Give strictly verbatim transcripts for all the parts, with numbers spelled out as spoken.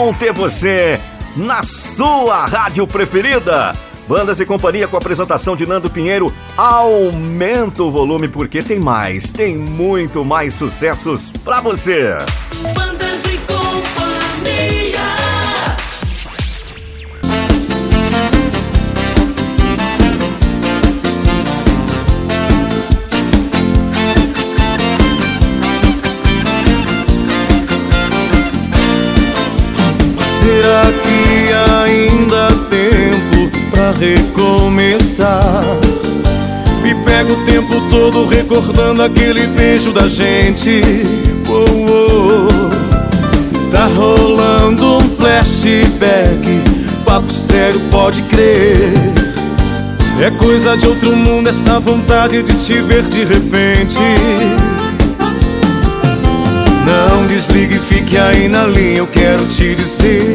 bom ter você na sua rádio preferida. Bandas e Companhia com a apresentação de Nando Pinheiro. Aumenta o volume porque tem mais, tem muito mais sucessos pra você. Bandas e Companhia. Será que ainda há tempo pra recomeçar? Me pego o tempo todo recordando aquele beijo da gente. Oh, oh. Tá rolando um flashback, papo sério, pode crer. É coisa de outro mundo essa vontade de te ver de repente. Não desligue, fique aí na linha, eu quero te dizer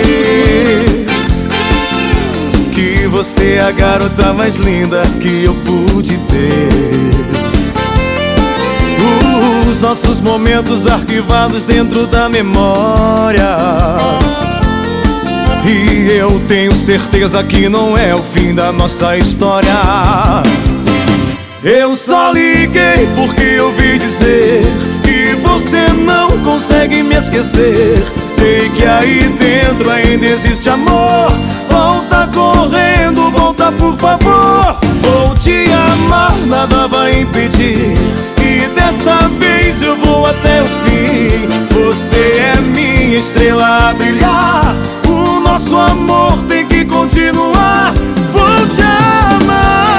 que você é a garota mais linda que eu pude ter. Os nossos momentos arquivados dentro da memória, e eu tenho certeza que não é o fim da nossa história. Eu só liguei porque ouvi dizer que você não consegue me esquecer. Sei que aí dentro ainda existe amor. Volta correndo, volta por favor. Vou te amar, nada vai impedir. E dessa vez eu vou até o fim. Você é minha estrela a brilhar. O nosso amor tem que continuar. Vou te amar.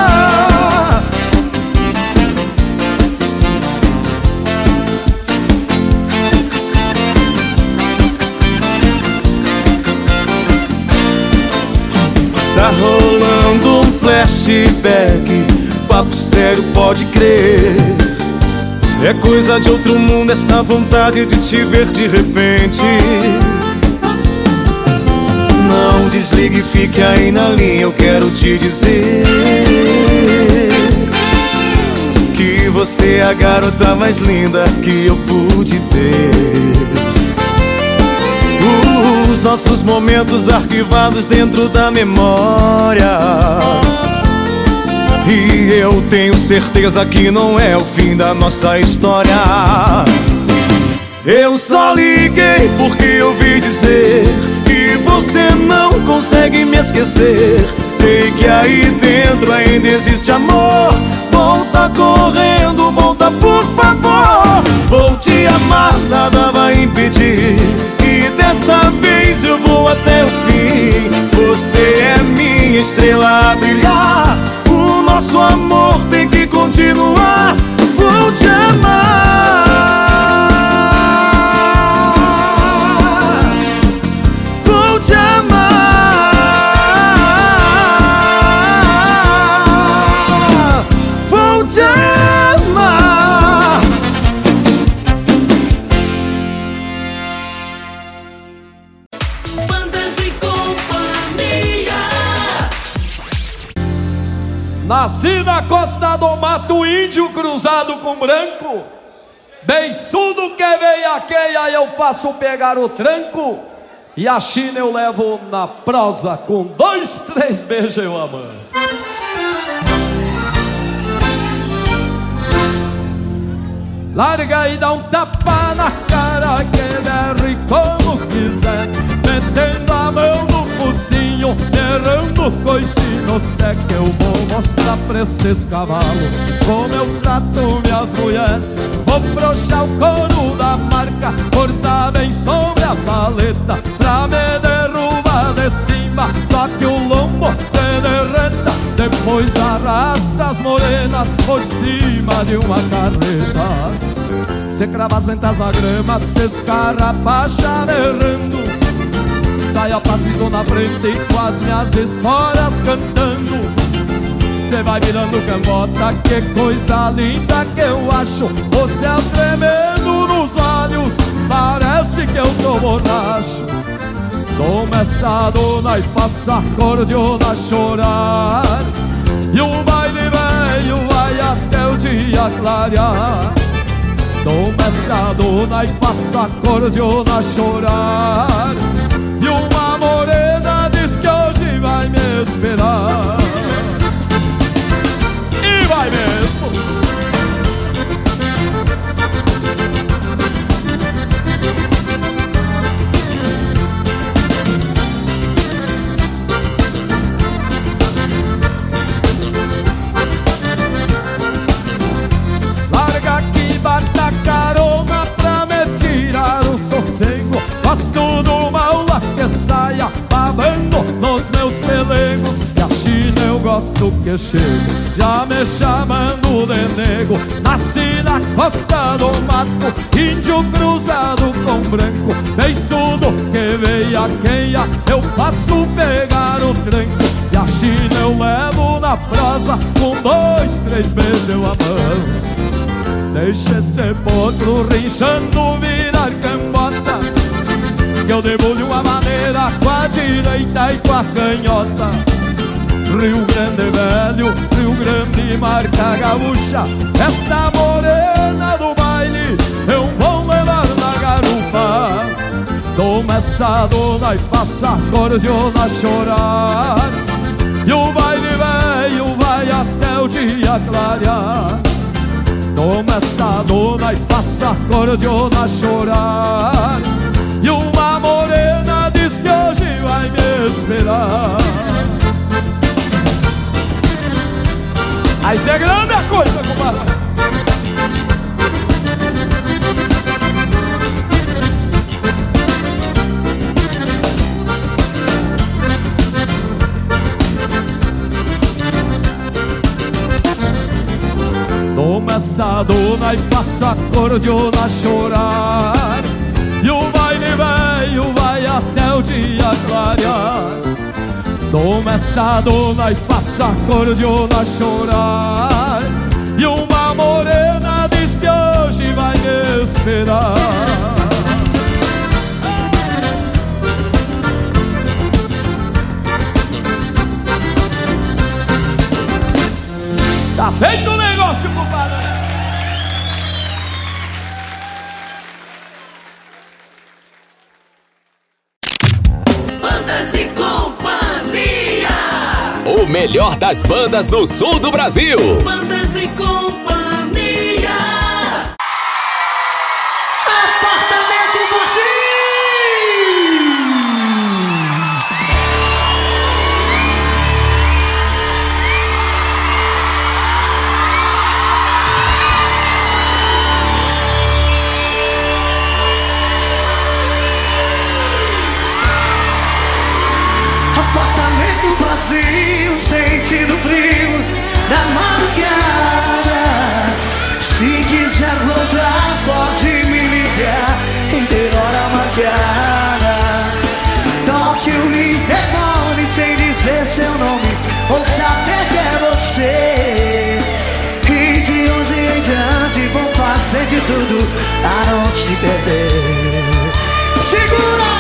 Tá rolando um flashback, papo sério, pode crer. É coisa de outro mundo essa vontade de te ver de repente. Não desligue, fique aí na linha, eu quero te dizer que você é a garota mais linda que eu pude ter. Os nossos momentos arquivados dentro da memória, e eu tenho certeza que não é o fim da nossa história. Eu só liguei porque ouvi dizer que você não consegue me esquecer. Sei que aí dentro ainda existe amor. Volta correndo, volta por favor. Vou te amar, nada vai impedir. E dessa vez eu vou até o fim. Você é minha estrela a brilhar. O nosso amor tem que continuar. Vou te amar. Vou te amar. Vou te amar. Bandas e Companhia. Nasci na costa do mato, índio cruzado com branco. Beiçudo que veiaqueia, eu faço pegar o tranco. E a China eu levo na prosa, com dois, três beijos eu amanso. Larga e dá um tapa na cara, que derre como quiser, metendo a mão no focinho, errando coicinhos. Até que eu vou mostrar pra estes cavalos como eu trato minhas mulheres. Vou broxar o couro da marca, cortar bem sobre a paleta, pra me derrubar de cima, só que o lombo se derreta. Depois arrasta as morenas por cima de uma carreta. Cê crava as ventas na grama, cê escarrapacha berrando. Sai a passinho na frente com as minhas esporas cantando. Cê vai virando cambota, que coisa linda que eu acho. O céu tremendo nos olhos, parece que eu tô borracho. Toma essa dona e passa a cordiona a chorar. E o baile velho vai até o dia clarear. Toma essa dona e faça a cordiona chorar. E uma morena diz que hoje vai me esperar. E vai mesmo. Larga aqui, bata carona pra me tirar o sossego. Gosto do maula que saia babando nos meus pelegos. E a China eu gosto que chego já me chamando de nego. Nasci na costa do mato, índio cruzado com branco. Beiçudo que veia queia, eu faço pegar o tranco. E a China eu levo na prosa, com dois, três beijos eu avanço. Deixa esse potro rinchando virar cambota, que eu debulho uma maneira com a direita e com a canhota. Rio Grande velho, Rio Grande marca gaúcha, esta morena do baile eu vou levar na garupa. Toma essa dona e passa a cordiona chorar. E o baile velho vai até o dia clarear. Toma essa dona e passa a cordiona chorar. E uma morena diz que hoje vai me esperar. Aí cê é grande a coisa, compadre. Toma essa dona e faça a cordiona chorar. E o baile velho vai até o dia clarear. Toma essa dona e faça a cordiona chorar. E uma morena diz que hoje vai me esperar. Tá feito o negócio, compadre! Bandas e Companhia. O melhor das bandas do sul do Brasil. Bandas e Companhia. Apartamento vazio. Apartamento vazio, sentindo frio da madrugada. Se quiser voltar, pode me ligar em ter hora marcada. Toque o interfone sem dizer seu nome ou saber que é você. E de hoje em diante vou fazer de tudo pra não te perder. Segura!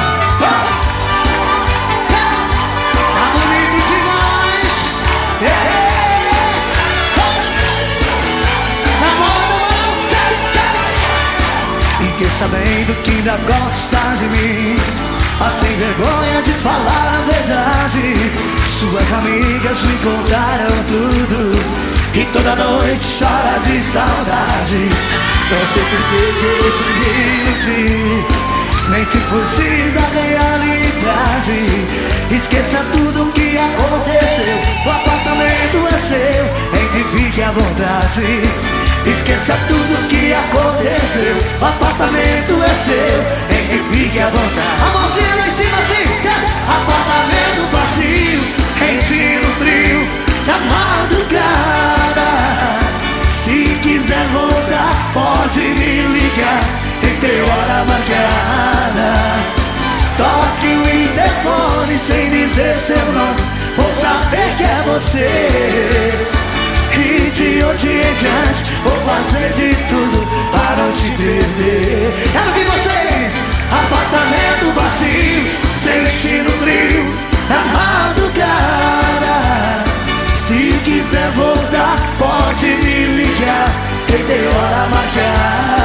Fiquei sabendo que ainda gosta de mim, mas sem vergonha de falar a verdade. Suas amigas me contaram tudo e toda noite chora de saudade. Não sei por que esse mente, mente fugir da realidade. Esqueça tudo que aconteceu, o apartamento é seu, entre fique à vontade. Esqueça tudo que aconteceu, o apartamento é seu, entre fique à vontade. A mãozinha lá em cima assim, apartamento vazio, sentindo frio da madrugada. Se quiser voltar, pode me ligar, tem ter hora marcada. Toque o interfone sem dizer seu nome, vou saber que é você. E de hoje em diante vou fazer de tudo para não te perder. Quero ver vocês! Apartamento vazio, sentindo frio na madrugada. Se quiser voltar, pode me ligar, tem hora marcada.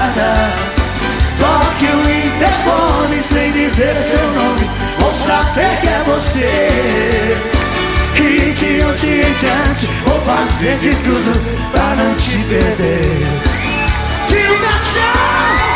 saber que é você. E de hoje em diante vou fazer de tudo pra não te perder. Tira o caixão!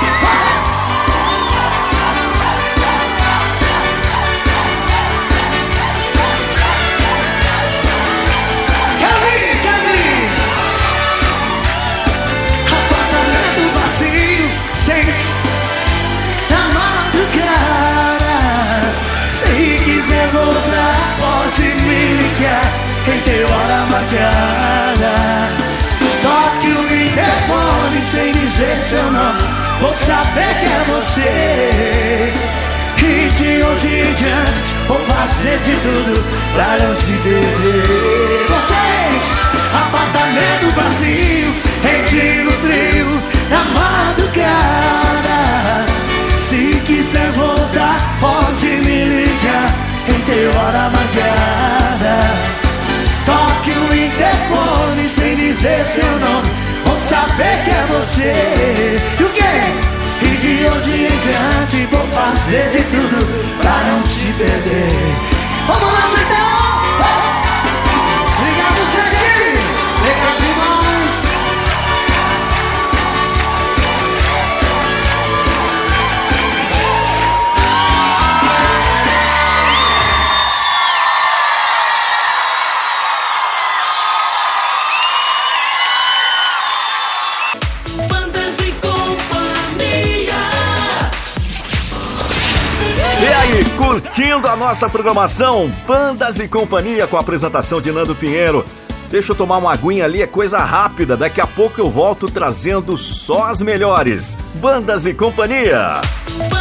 Sente na madrugada. Se quiser voltar, pode me ligar. Quem tem hora marcada, toque o interfone sem dizer seu nome. Vou saber que é você. E de hoje em diante vou fazer de tudo pra não te perder. Vocês, apartamento vazio, retiro frio na madrugada. Se quiser voltar, pode me ligar. Quem tem hora marcada, toque o interfone sem dizer seu nome. Vou saber que é você. E o quê? E de hoje em diante vou fazer de tudo pra não te perder. Vamos lá, Sertão! Obrigado, gente! Obrigado demais! Curtindo a nossa programação, Bandas e Companhia, com a apresentação de Nando Pinheiro. Deixa eu tomar uma aguinha ali, é coisa rápida. Daqui a pouco eu volto trazendo só as melhores. Bandas e Companhia.